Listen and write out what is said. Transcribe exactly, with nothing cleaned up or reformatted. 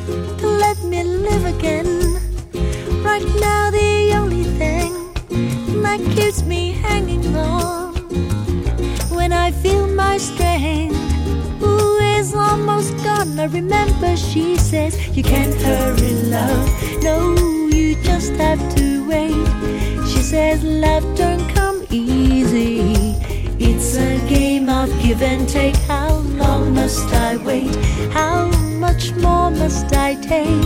to let me live again. Right now the only thing that keeps me hanging on, when I feel my strength, ooh, is almost gone. I remember she says, you can't hurry love, no, you just have to wait. She says love don't come easy, it's a game of give and take. How long must I wait? How much more must I take?